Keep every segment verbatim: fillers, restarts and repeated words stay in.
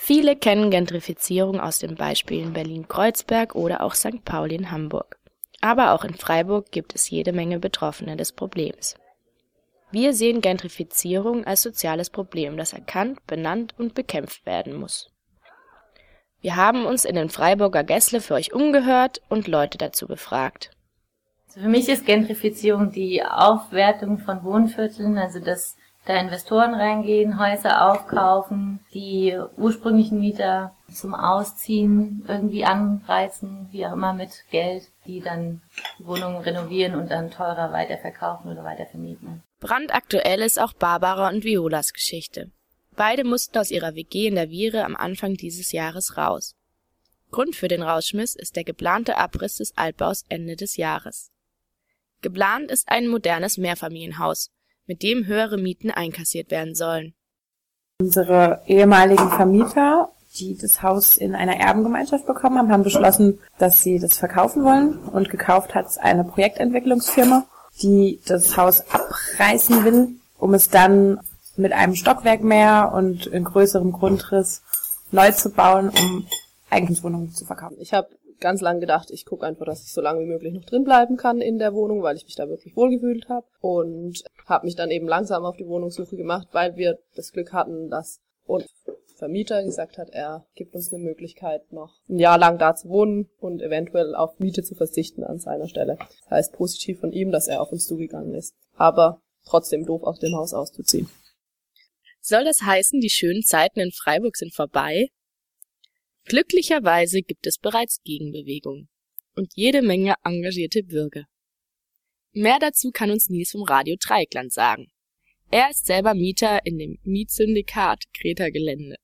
Viele kennen Gentrifizierung aus den Beispielen Berlin-Kreuzberg oder auch Sankt Pauli in Hamburg. Aber auch in Freiburg gibt es jede Menge Betroffene des Problems. Wir sehen Gentrifizierung als soziales Problem, das erkannt, benannt und bekämpft werden muss. Wir haben uns in den Freiburger Gässle für euch umgehört und Leute dazu befragt. Also für mich ist Gentrifizierung die Aufwertung von Wohnvierteln, also dass da Investoren reingehen, Häuser aufkaufen, die ursprünglichen Mieter zum Ausziehen irgendwie anreizen, wie auch immer mit Geld, die dann die Wohnungen renovieren und dann teurer weiterverkaufen oder weitervermieten. Brandaktuell ist auch Barbara und Violas Geschichte. Beide mussten aus ihrer W G in der Viere am Anfang dieses Jahres raus. Grund für den Rausschmiss ist der geplante Abriss des Altbaus Ende des Jahres. Geplant ist ein modernes Mehrfamilienhaus, mit dem höhere Mieten einkassiert werden sollen. Unsere ehemaligen Vermieter, die das Haus in einer Erbengemeinschaft bekommen haben, haben beschlossen, dass sie das verkaufen wollen. Und gekauft hat es eine Projektentwicklungsfirma, die das Haus abreißen will, um es dann mit einem Stockwerk mehr und in größerem Grundriss neu zu bauen, um Eigentumswohnungen zu verkaufen. Ich habe ganz lange gedacht, ich gucke einfach, dass ich so lange wie möglich noch drin bleiben kann in der Wohnung, weil ich mich da wirklich wohlgefühlt habe, und habe mich dann eben langsam auf die Wohnungssuche gemacht, weil wir das Glück hatten, dass unser Vermieter gesagt hat, er gibt uns eine Möglichkeit, noch ein Jahr lang da zu wohnen und eventuell auf Miete zu verzichten an seiner Stelle. Das heißt positiv von ihm, dass er auf uns zugegangen ist, aber trotzdem doof, aus dem Haus auszuziehen. Soll das heißen, die schönen Zeiten in Freiburg sind vorbei? Glücklicherweise gibt es bereits Gegenbewegung und jede Menge engagierte Bürger. Mehr dazu kann uns Nils vom Radio Dreieckland sagen. Er ist selber Mieter in dem Mietsyndikat Greta Gelände.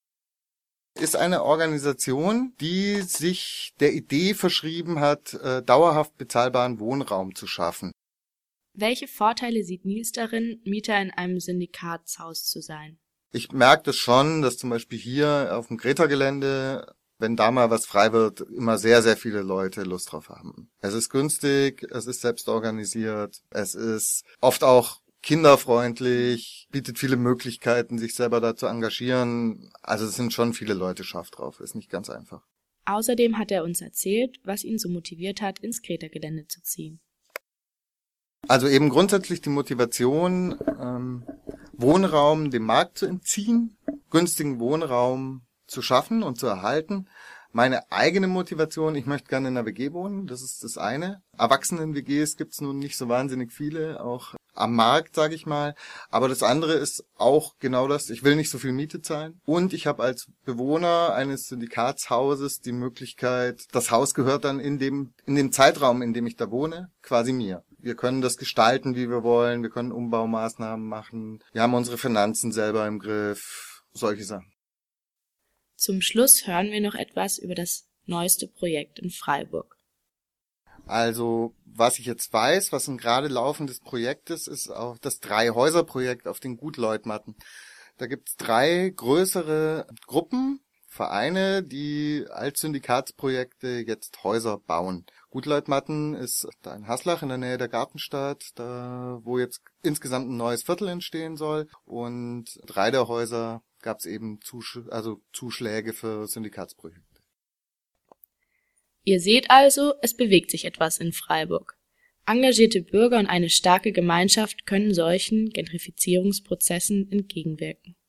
Ist eine Organisation, die sich der Idee verschrieben hat, dauerhaft bezahlbaren Wohnraum zu schaffen. Welche Vorteile sieht Nils darin, Mieter in einem Syndikatshaus zu sein? Ich merke das schon, dass zum Beispiel hier auf dem Greta-Gelände, wenn da mal was frei wird, immer sehr, sehr viele Leute Lust drauf haben. Es ist günstig, es ist selbst organisiert, es ist oft auch kinderfreundlich, bietet viele Möglichkeiten, sich selber da zu engagieren. Also es sind schon viele Leute scharf drauf, ist nicht ganz einfach. Außerdem hat er uns erzählt, was ihn so motiviert hat, ins Greta-Gelände zu ziehen. Also eben grundsätzlich die Motivation, ähm, Wohnraum dem Markt zu entziehen, günstigen Wohnraum zu schaffen und zu erhalten. Meine eigene Motivation, ich möchte gerne in einer W G wohnen, das ist das eine. Erwachsenen-W Gs gibt es nun nicht so wahnsinnig viele, auch am Markt, sage ich mal. Aber das andere ist auch genau das, ich will nicht so viel Miete zahlen. Und ich habe als Bewohner eines Syndikatshauses die Möglichkeit, das Haus gehört dann in dem in dem Zeitraum, in dem ich da wohne, quasi mir. Wir können das gestalten, wie wir wollen, wir können Umbaumaßnahmen machen, wir haben unsere Finanzen selber im Griff, solche Sachen. Zum Schluss hören wir noch etwas über das neueste Projekt in Freiburg. Also, was ich jetzt weiß, was ein gerade laufendes Projekt ist, ist auch das Drei-Häuser-Projekt auf den Gutleutmatten. Da gibt's drei größere Gruppen, Vereine, die als Syndikatsprojekte jetzt Häuser bauen. Gutleutmatten ist da in Haslach in der Nähe der Gartenstadt, da wo jetzt insgesamt ein neues Viertel entstehen soll. Und drei der Häuser gab's eben Zusch- also Zuschläge für Syndikatsprojekte. Ihr seht also, es bewegt sich etwas in Freiburg. Engagierte Bürger und eine starke Gemeinschaft können solchen Gentrifizierungsprozessen entgegenwirken.